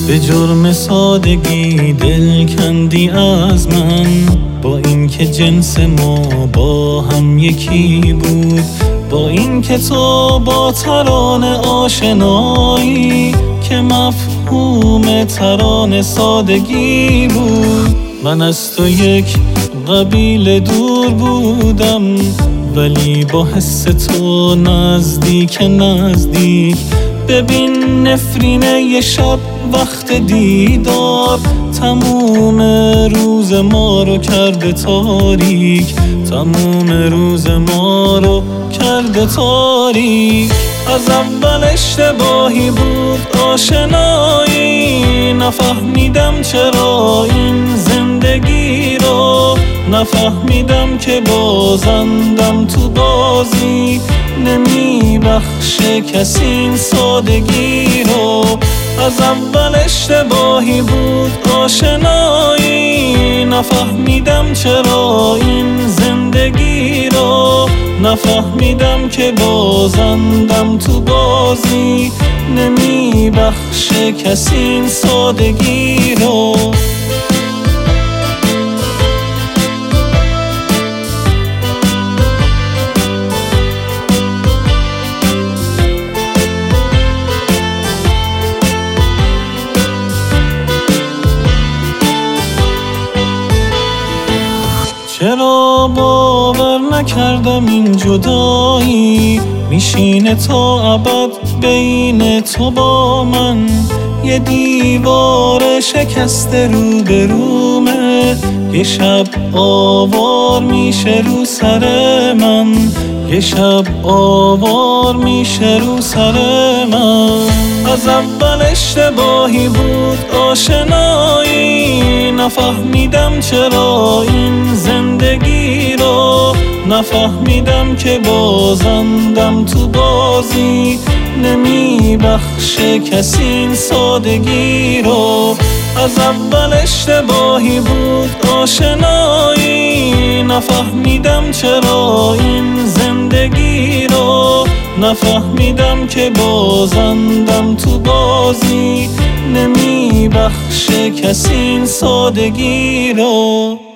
به جرم سادگی دل کندی از من، با اینکه جنس ما با هم یکی بود، با اینکه تو با ترانه آشنایی که مفهوم ترانه سادگی بود. من از تو یک قبیله دور بودم، ولی با حس تو نزدیک. ببین نفرینه یه شب وقت دیدار تموم روز ما رو کرده تاریک، تموم روز ما رو کرده تاریک. از اول اشتباهی بود آشنایی، نفهمیدم چرا این زندگی رو، نفهمیدم که بازندم تو بازی نمیبخشه کسی این سادگی رو. از اول اشتباهی بود آشنایی، نفهمیدم چرا این زندگی رو، نفهمیدم که بازندم تو بازی نمیبخشه کسی این سادگی رو. چرا باور نکردم این جدایی میشینه تا ابد بین تو با من، یه دیوار شکسته روبرومه، یه شب آوار میشه رو سر من، یه شب آوار میشه رو سر من. از اول اشتباهی بود آشنایی، نفهمیدم چرا این زندگی رو، نفهمیدم که بازندم تو بازی نمیبخشه کسی این سادگی رو. از اول اشتباهی بود آشنایی، نفهمیدم چرا این زندگی رو، نفهمیدم که بازندم تو بازی نمیبخشه کسی این سادگی رو.